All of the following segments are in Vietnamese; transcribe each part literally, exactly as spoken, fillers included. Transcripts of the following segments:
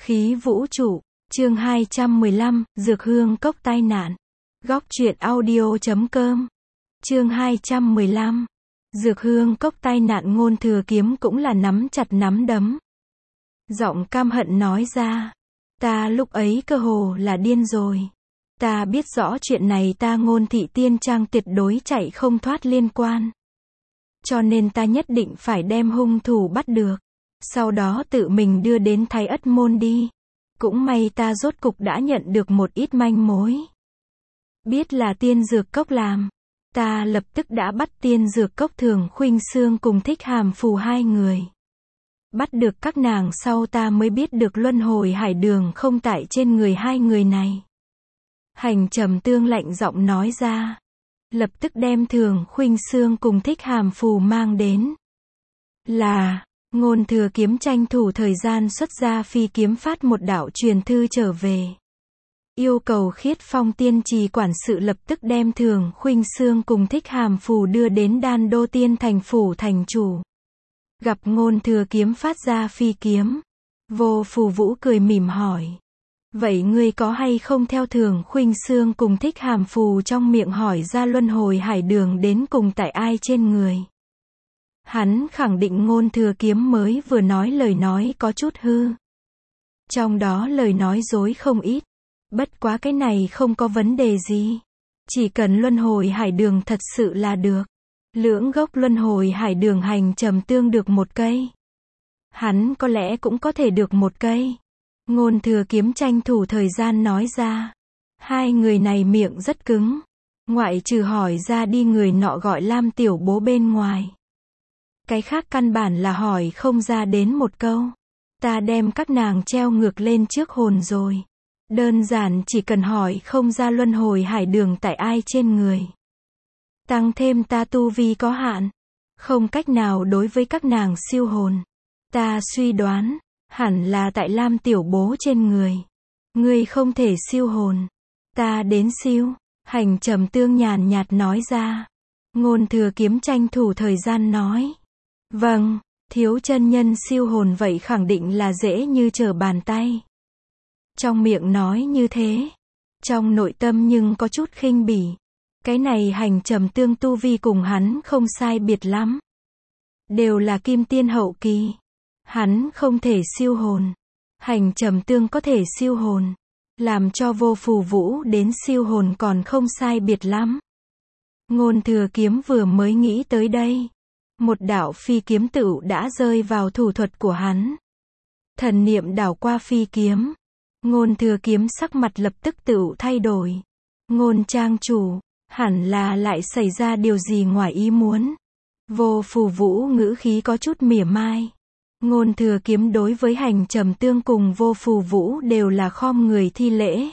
Khí vũ trụ, chương hai trăm mười lăm, Dược hương cốc tai nạn. Góc truyện audio chấm com. Chương hai trăm mười lăm. Dược hương cốc tai nạn. Ngôn Thừa Kiếm cũng là nắm chặt nắm đấm. Giọng cam hận nói ra. Ta lúc ấy cơ hồ là điên rồi. Ta biết rõ chuyện này ta Ngôn Thị Tiên Trang tuyệt đối chạy không thoát liên quan. Cho nên ta nhất định phải đem hung thủ bắt được. Sau đó tự mình đưa đến Thái Ất Môn đi. Cũng may ta rốt cục đã nhận được một ít manh mối. Biết là Tiên Dược Cốc làm. Ta lập tức đã bắt Tiên Dược Cốc Thường Khuynh Sương cùng Thích Hàm Phù hai người. Bắt được các nàng sau ta mới biết được luân hồi hải đường không tại trên người hai người này. Hành Trầm Tương lạnh giọng nói ra. Lập tức đem Thường Khuynh Sương cùng Thích Hàm Phù mang đến. Là... Ngôn Thừa Kiếm tranh thủ thời gian xuất ra phi kiếm phát một đạo truyền thư trở về. Yêu cầu Khiết Phong Tiên Trì quản sự lập tức đem Thường Khuynh Sương cùng Thích Hàm Phù đưa đến Đan Đô Tiên Thành phủ thành chủ. Gặp Ngôn Thừa Kiếm phát ra phi kiếm. Vô Phù Vũ cười mỉm hỏi. Vậy ngươi có hay không theo Thường Khuynh Sương cùng Thích Hàm Phù trong miệng hỏi ra luân hồi hải đường đến cùng tại ai trên người? Hắn khẳng định Ngôn Thừa Kiếm mới vừa nói lời nói có chút hư. Trong đó lời nói dối không ít. Bất quá cái này không có vấn đề gì. Chỉ cần luân hồi hải đường thật sự là được. Lưỡng gốc luân hồi hải đường. Hành Trầm Tương được một cây. Hắn có lẽ cũng có thể được một cây. Ngôn Thừa Kiếm tranh thủ thời gian nói ra. Hai người này miệng rất cứng. Ngoại trừ hỏi ra đi người nọ gọi Lam Tiểu Bố bên ngoài. Cái khác căn bản là hỏi không ra đến một câu. Ta đem các nàng treo ngược lên trước hồn rồi. Đơn giản chỉ cần hỏi không ra luân hồi hải đường tại ai trên người. Tăng thêm ta tu vi có hạn. Không cách nào đối với các nàng siêu hồn. Ta suy đoán, hẳn là tại Lam Tiểu Bố trên người. Ngươi không thể siêu hồn. Ta đến siêu. Hành Trầm Tương nhàn nhạt nói ra. Ngôn Thừa Kiếm tranh thủ thời gian nói. Vâng, thiếu chân nhân siêu hồn vậy khẳng định là dễ như trở bàn tay. Trong miệng nói như thế, trong nội tâm nhưng có chút khinh bỉ. Cái này Hành Trầm Tương tu vi cùng hắn không sai biệt lắm. Đều là kim tiên hậu kỳ. Hắn không thể siêu hồn. Hành Trầm Tương có thể siêu hồn. Làm cho Vô Phù Vũ đến siêu hồn còn không sai biệt lắm. Ngôn Thừa Kiếm vừa mới nghĩ tới đây. Một đạo phi kiếm tựu đã rơi vào thủ thuật của hắn. Thần niệm đảo qua phi kiếm. Ngôn Thừa Kiếm sắc mặt lập tức tựu thay đổi. Ngôn trang chủ, hẳn là lại xảy ra điều gì ngoài ý muốn. Vô Phù Vũ ngữ khí có chút mỉa mai. Ngôn Thừa Kiếm đối với Hành Trầm Tương cùng Vô Phù Vũ đều là khom người thi lễ.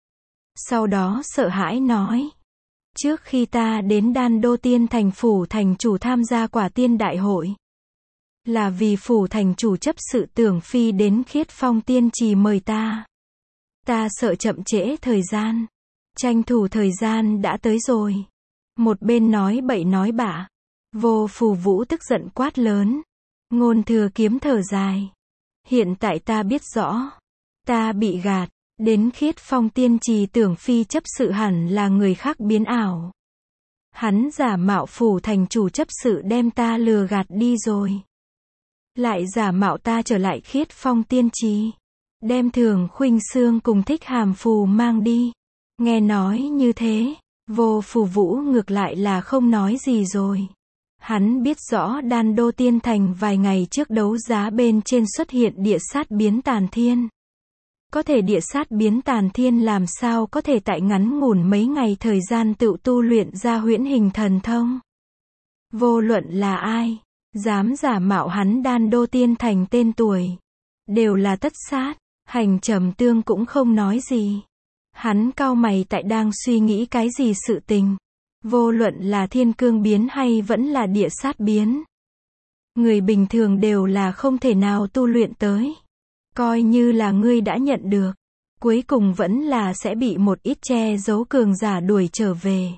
Sau đó sợ hãi nói. Trước khi ta đến Đan Đô Tiên Thành phủ thành chủ tham gia quả tiên đại hội. Là vì phủ thành chủ chấp sự Tưởng Phi đến Khiết Phong Tiên Trì mời ta. Ta sợ chậm trễ thời gian. Tranh thủ thời gian đã tới rồi. Một bên nói bậy nói bạ. Vô Phù Vũ tức giận quát lớn. Ngôn Thừa Kiếm thở dài. Hiện tại ta biết rõ. Ta bị gạt. Đến Khiết Phong Tiên Trì Tưởng Phi chấp sự hẳn là người khác biến ảo. Hắn giả mạo phủ thành chủ chấp sự đem ta lừa gạt đi rồi. Lại giả mạo ta trở lại Khiết Phong Tiên Trì. Đem Thường Khuynh Sương cùng Thích Hàm Phù mang đi. Nghe nói như thế, Vô Phù Vũ ngược lại là không nói gì rồi. Hắn biết rõ Đan Đô Tiên Thành vài ngày trước đấu giá bên trên xuất hiện địa sát biến tàn thiên. Có thể địa sát biến tàn thiên làm sao có thể tại ngắn ngủn mấy ngày thời gian tự tu luyện ra huyễn hình thần thông. Vô luận là ai, dám giả mạo hắn Đan Đô Tiên Thành tên tuổi. Đều là tất sát, Hành Trầm Tương cũng không nói gì. Hắn cau mày tại đang suy nghĩ cái gì sự tình. Vô luận là thiên cương biến hay vẫn là địa sát biến. Người bình thường đều là không thể nào tu luyện tới. Coi như là ngươi đã nhận được, cuối cùng vẫn là sẽ bị một ít che giấu cường giả đuổi trở về.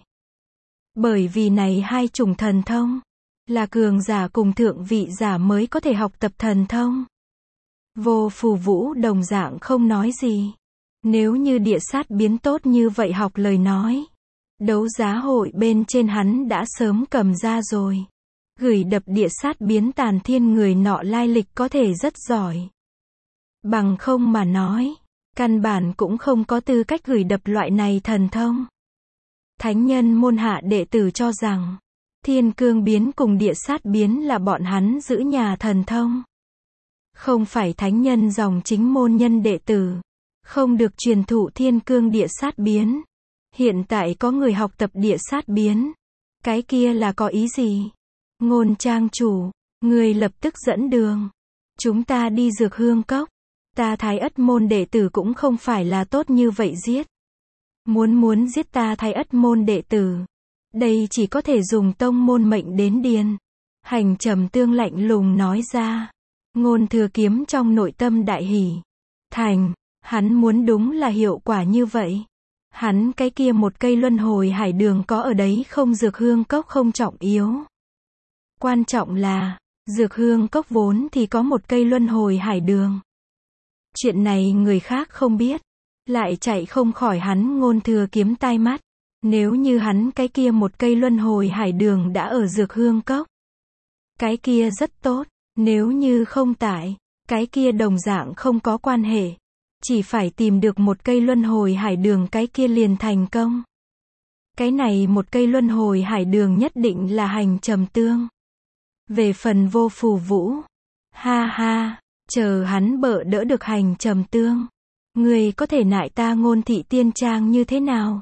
Bởi vì này hai chủng thần thông, là cường giả cùng thượng vị giả mới có thể học tập thần thông. Vô Phù Vũ đồng dạng không nói gì. Nếu như địa sát biến tốt như vậy học lời nói, đấu giá hội bên trên hắn đã sớm cầm ra rồi. Gửi đập địa sát biến tàn thiên người nọ lai lịch có thể rất giỏi. Bằng không mà nói, căn bản cũng không có tư cách gửi đập loại này thần thông. Thánh nhân môn hạ đệ tử cho rằng, thiên cương biến cùng địa sát biến là bọn hắn giữ nhà thần thông. Không phải thánh nhân dòng chính môn nhân đệ tử, không được truyền thụ thiên cương địa sát biến. Hiện tại có người học tập địa sát biến. Cái kia là có ý gì? Ngôn trang chủ, người lập tức dẫn đường. Chúng ta đi Dược Hương Cốc. Ta Thái Ất môn đệ tử cũng không phải là tốt như vậy giết. Muốn muốn giết ta Thái Ất môn đệ tử, đây chỉ có thể dùng tông môn mệnh đến điền. Hành Trầm Tương lạnh lùng nói ra. Ngôn Thừa Kiếm trong nội tâm đại hỉ. Thành, hắn muốn đúng là hiệu quả như vậy. Hắn cái kia một cây luân hồi hải đường có ở đấy không, Dược Hương Cốc không trọng yếu. Quan trọng là, Dược Hương Cốc vốn thì có một cây luân hồi hải đường. Chuyện này người khác không biết, lại chạy không khỏi hắn Ngôn Thừa Kiếm tai mắt. Nếu như hắn cái kia một cây luân hồi hải đường đã ở Dược Hương Cốc, cái kia rất tốt. Nếu như không tại, cái kia đồng dạng không có quan hệ. Chỉ phải tìm được một cây luân hồi hải đường, cái kia liền thành công. Cái này một cây luân hồi hải đường nhất định là Hành Trầm Tương. Về phần Vô Phù Vũ, ha ha, chờ hắn bợ đỡ được Hành Trầm Tương, người có thể nại ta Ngôn thị tiên trang như thế nào?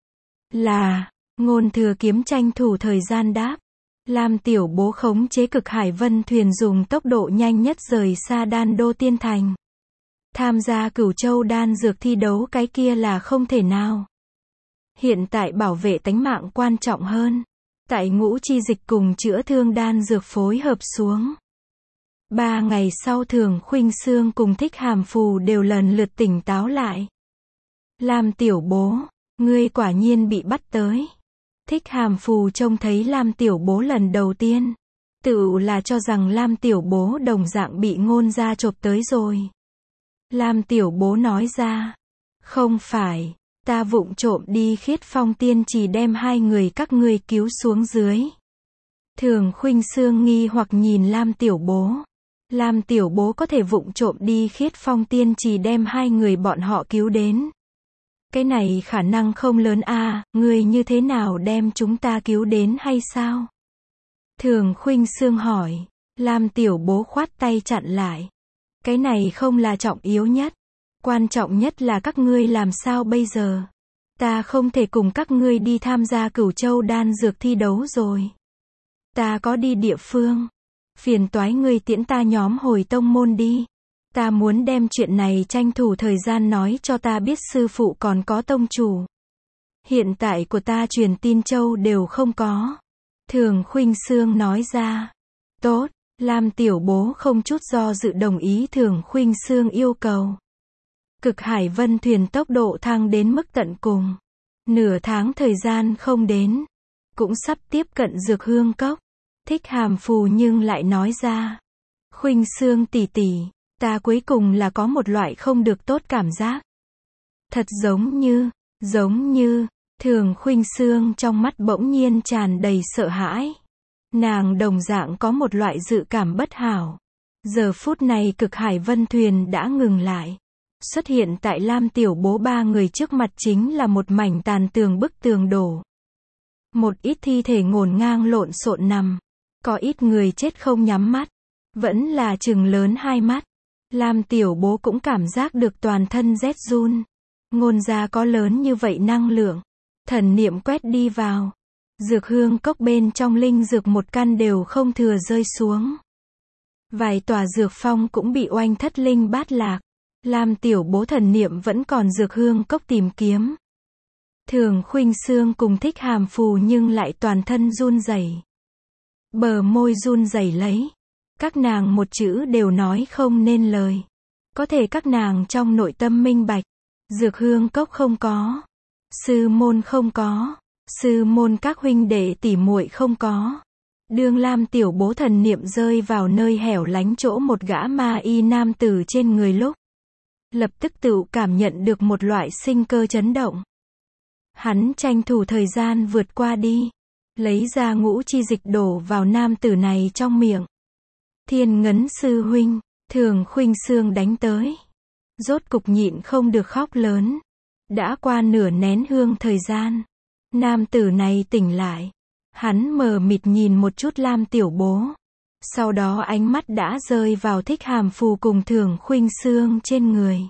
Là, Ngôn Thừa Kiếm tranh thủ thời gian đáp. Lam Tiểu Bố khống chế Cực Hải Vân thuyền dùng tốc độ nhanh nhất rời xa Đan Đô Tiên Thành. Tham gia Cửu Châu đan dược thi đấu cái kia là không thể nào. Hiện tại bảo vệ tánh mạng quan trọng hơn. Tại Ngũ Chi Dịch cùng chữa thương đan dược phối hợp xuống. Ba ngày sau Thường Khuynh Sương cùng Thích Hàm Phù đều lần lượt tỉnh táo lại. Lam Tiểu Bố, ngươi quả nhiên bị bắt tới. Thích Hàm Phù trông thấy Lam Tiểu Bố lần đầu tiên, tự là cho rằng Lam Tiểu Bố đồng dạng bị Ngôn gia chộp tới rồi. Lam Tiểu Bố nói ra, không phải, ta vụng trộm đi Khiết Phong Tiên Trì đem hai người các ngươi cứu xuống dưới. Thường Khuynh Sương nghi hoặc nhìn Lam Tiểu Bố. Lam Tiểu Bố có thể vụng trộm đi Khiết Phong Tiên Trì đem hai người bọn họ cứu đến. Cái này khả năng không lớn a, à, ngươi như thế nào đem chúng ta cứu đến hay sao? Thường Khuynh Sương hỏi. Lam Tiểu Bố khoát tay chặn lại. Cái này không là trọng yếu nhất. Quan trọng nhất là các ngươi làm sao bây giờ? Ta không thể cùng các ngươi đi tham gia Cửu Châu đan dược thi đấu rồi. Ta có đi địa phương. Phiền toái ngươi tiễn ta nhóm hồi tông môn đi. Ta muốn đem chuyện này tranh thủ thời gian nói cho ta biết sư phụ còn có tông chủ. Hiện tại của ta truyền tin châu đều không có. Thường Khuynh Sương nói ra. Tốt, Lam Tiểu Bố không chút do dự đồng ý Thường Khuynh Sương yêu cầu. Cực Hải Vân thuyền tốc độ thăng đến mức tận cùng. Nửa tháng thời gian không đến, cũng sắp tiếp cận Dược Hương Cốc. Thích Hàm Phù nhưng lại nói ra. Khuynh Sương tỷ tỷ, ta cuối cùng là có một loại không được tốt cảm giác. Thật giống như, giống như, Thường Khuynh Sương trong mắt bỗng nhiên tràn đầy sợ hãi. Nàng đồng dạng có một loại dự cảm bất hảo. Giờ phút này Cực Hải Vân thuyền đã ngừng lại. Xuất hiện tại Lam Tiểu Bố ba người trước mặt chính là một mảnh tàn tường, bức tường đổ. Một ít thi thể ngổn ngang lộn xộn nằm. Có ít người chết không nhắm mắt, vẫn là trừng lớn hai mắt. Lam Tiểu Bố cũng cảm giác được toàn thân rét run. Ngôn gia có lớn như vậy năng lượng. Thần niệm quét đi vào. Dược Hương Cốc bên trong linh dược một căn đều không thừa rơi xuống. Vài tòa dược phong cũng bị oanh thất linh bát lạc. Lam Tiểu Bố thần niệm vẫn còn Dược Hương Cốc tìm kiếm. Thường Khuynh Sương cùng Thích Hàm Phù nhưng lại toàn thân run rẩy. Bờ môi run rẩy lấy. Các nàng một chữ đều nói không nên lời. Có thể các nàng trong nội tâm minh bạch. Dược Hương Cốc không có. Sư môn không có. Sư môn các huynh đệ tỷ muội không có. Đương Lam Tiểu Bố thần niệm rơi vào nơi hẻo lánh chỗ một gã ma y nam tử trên người lúc, lập tức tự cảm nhận được một loại sinh cơ chấn động. Hắn tranh thủ thời gian vượt qua đi, lấy ra ngũ chi dịch đổ vào nam tử này trong miệng. Thiên Ngấn sư huynh, Thường Khuynh Sương đánh tới. Rốt cục nhịn không được khóc lớn. Đã qua nửa nén hương thời gian, nam tử này tỉnh lại. Hắn mờ mịt nhìn một chút Lam Tiểu Bố. Sau đó ánh mắt đã rơi vào Thích Hàm Phù cùng Thường Khuynh Sương trên người.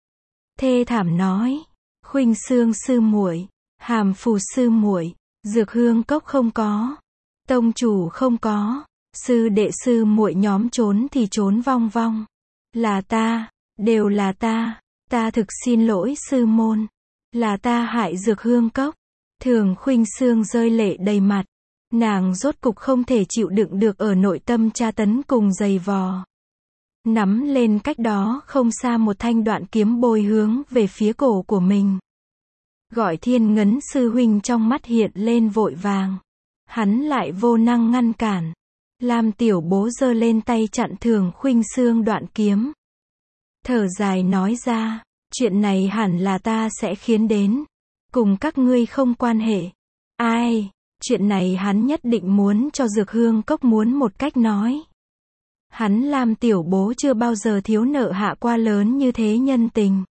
Thê thảm nói, Khuynh Sương sư muội, Hàm Phù sư muội, Dược Hương Cốc không có, tông chủ không có, sư đệ sư muội nhóm trốn thì trốn vong vong. Là ta, đều là ta, ta thực xin lỗi sư môn, là ta hại Dược Hương Cốc. Thường Khuynh Sương rơi lệ đầy mặt, nàng rốt cục không thể chịu đựng được ở nội tâm tra tấn cùng giày vò. Nắm lên cách đó không xa một thanh đoạn kiếm bôi hướng về phía cổ của mình. Gọi Thiên Ngấn sư huynh trong mắt hiện lên vội vàng. Hắn lại vô năng ngăn cản. Lam Tiểu Bố giơ lên tay chặn Thường Khuynh Sương đoạn kiếm. Thở dài nói ra, chuyện này hẳn là ta sẽ khiến đến. Cùng các ngươi không quan hệ. Ai, chuyện này hắn nhất định muốn cho Dược Hương Cốc muốn một cách nói. Hắn Lam Tiểu Bố chưa bao giờ thiếu nợ hạ qua lớn như thế nhân tình.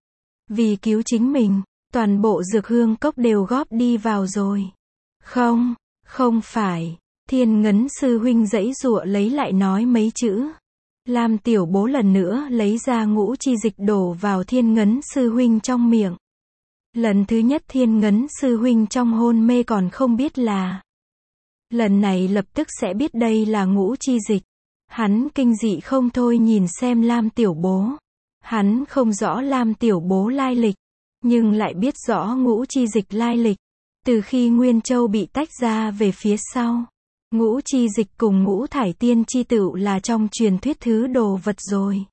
Vì cứu chính mình, toàn bộ Dược Hương Cốc đều góp đi vào rồi. Không, không phải. Thiên Ngấn sư huynh giãy giụa lấy lại nói mấy chữ. Lam Tiểu Bố lần nữa lấy ra ngũ chi dịch đổ vào Thiên Ngấn sư huynh trong miệng. Lần thứ nhất Thiên Ngấn sư huynh trong hôn mê còn không biết là. Lần này lập tức sẽ biết đây là ngũ chi dịch. Hắn kinh dị không thôi nhìn xem Lam Tiểu Bố. Hắn không rõ Lam Tiểu Bố lai lịch, nhưng lại biết rõ ngũ chi dịch lai lịch. Từ khi Nguyên Châu bị tách ra về phía sau, ngũ chi dịch cùng ngũ thải tiên chi tựu là trong truyền thuyết thứ đồ vật rồi.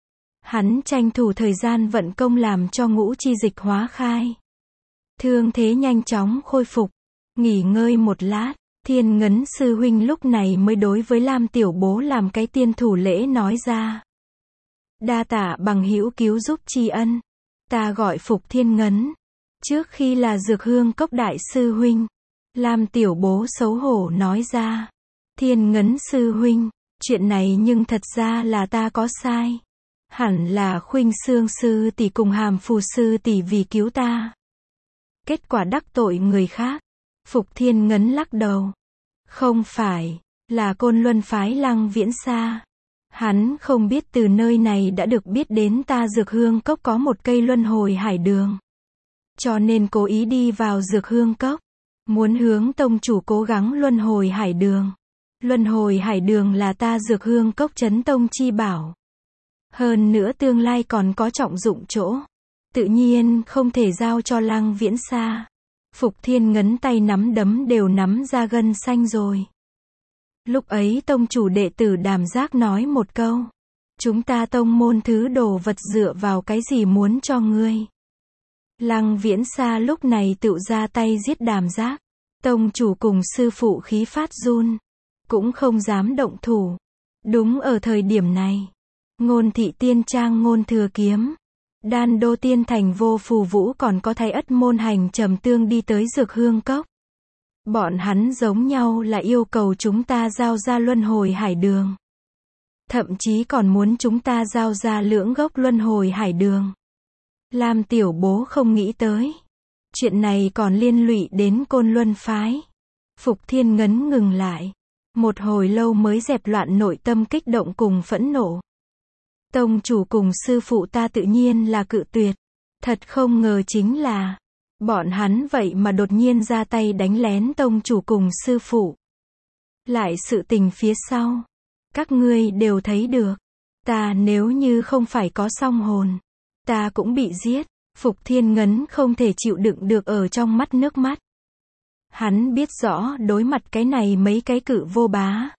Hắn tranh thủ thời gian vận công làm cho ngũ chi dịch hóa khai. Thương thế nhanh chóng khôi phục. Nghỉ ngơi một lát, Thiên Ngấn sư huynh lúc này mới đối với Lam Tiểu Bố làm cái tiên thủ lễ nói ra. Đa tạ bằng hữu cứu giúp tri ân. Ta gọi Phục Thiên Ngấn. Trước khi là Dược Hương Cốc đại sư huynh. Lam Tiểu Bố xấu hổ nói ra. Thiên Ngấn sư huynh, chuyện này nhưng thật ra là ta có sai. Hẳn là Khuynh Sương sư tỷ cùng Hàm Phù sư tỷ vì cứu ta. Kết quả đắc tội người khác. Phục Thiên Ngấn lắc đầu. Không phải, là Côn Luân phái Lăng Viễn Sa. Hắn không biết từ nơi này đã được biết đến ta Dược Hương Cốc có một cây luân hồi hải đường. Cho nên cố ý đi vào Dược Hương Cốc. Muốn hướng tông chủ cố gắng luân hồi hải đường. Luân hồi hải đường là ta Dược Hương Cốc chấn tông chi bảo. Hơn nữa tương lai còn có trọng dụng chỗ. Tự nhiên không thể giao cho Lăng Viễn Sa. Phục Thiên Ngấn tay nắm đấm đều nắm ra gân xanh rồi. Lúc ấy tông chủ đệ tử Đàm Giác nói một câu. Chúng ta tông môn thứ đồ vật dựa vào cái gì muốn cho ngươi. Lăng Viễn Sa lúc này tự ra tay giết Đàm Giác. Tông chủ cùng sư phụ khí phát run. Cũng không dám động thủ. Đúng ở thời điểm này. Ngôn Thị Tiên Trang Ngôn Thừa Kiếm. Đan Đô Tiên Thành Vô Phù Vũ còn có Thái Ất Môn Hành Trầm Tương đi tới Dược Hương Cốc. Bọn hắn giống nhau là yêu cầu chúng ta giao ra luân hồi hải đường. Thậm chí còn muốn chúng ta giao ra lưỡng gốc luân hồi hải đường. Lam Tiểu Bố không nghĩ tới. Chuyện này còn liên lụy đến Côn Luân phái. Phục Thiên Ngấn ngừng lại. Một hồi lâu mới dẹp loạn nội tâm kích động cùng phẫn nộ. Tông chủ cùng sư phụ ta tự nhiên là cự tuyệt. Thật không ngờ chính là bọn hắn vậy mà đột nhiên ra tay đánh lén tông chủ cùng sư phụ. Lại sự tình phía sau. Các ngươi đều thấy được. Ta nếu như không phải có song hồn. Ta cũng bị giết. Phục Thiên Ngấn không thể chịu đựng được ở trong mắt nước mắt. Hắn biết rõ đối mặt cái này mấy cái cự vô bá.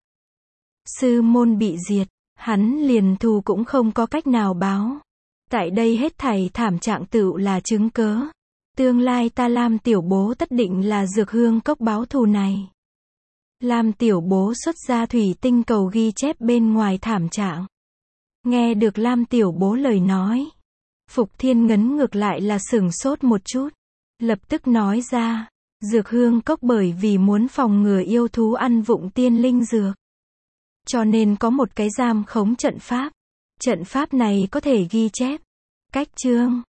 Sư môn bị diệt. Hắn liền thù cũng không có cách nào báo. Tại đây hết thảy thảm trạng tựu là chứng cớ. Tương lai ta Lam Tiểu Bố tất định là Dược Hương Cốc báo thù này. Lam tiểu bố xuất ra thủy tinh cầu ghi chép bên ngoài thảm trạng. Nghe được Lam tiểu bố lời nói. Phục Thiên Ngấn ngược lại là sửng sốt một chút. Lập tức nói ra. Dược hương cốc bởi vì muốn phòng ngừa yêu thú ăn vụng tiên linh dược. Cho nên có một cái giam khống trận pháp. Trận pháp này có thể ghi chép. Cách chương.